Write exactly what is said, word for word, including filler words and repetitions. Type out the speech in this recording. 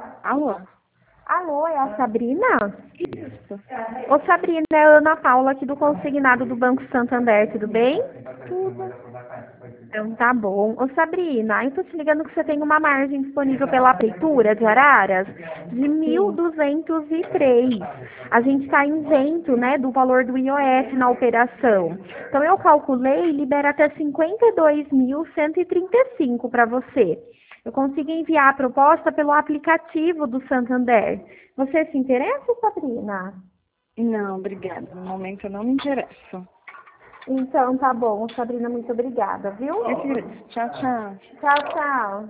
Alô? Alô, é a Sabrina? Isso. Ô Sabrina, é a Ana Paula aqui do Consignado do Banco Santander, tudo bem? Tudo. Então tá bom. Ô Sabrina, eu tô te ligando que você tem uma margem disponível pela Prefeitura de Araras de mil Sim. duzentos e três. A gente está isento, né, do valor do I O F na operação. Então eu calculei e libera até cinquenta e dois mil cento e trinta e cinco para você. Eu consigo enviar a proposta pelo aplicativo do Santander. Você se interessa, Sabrina? Não, obrigada. No momento eu não me interesso. Então tá bom, Sabrina, muito obrigada, viu? Eu que agradeço. Tchau, tchau. Tchau, tchau.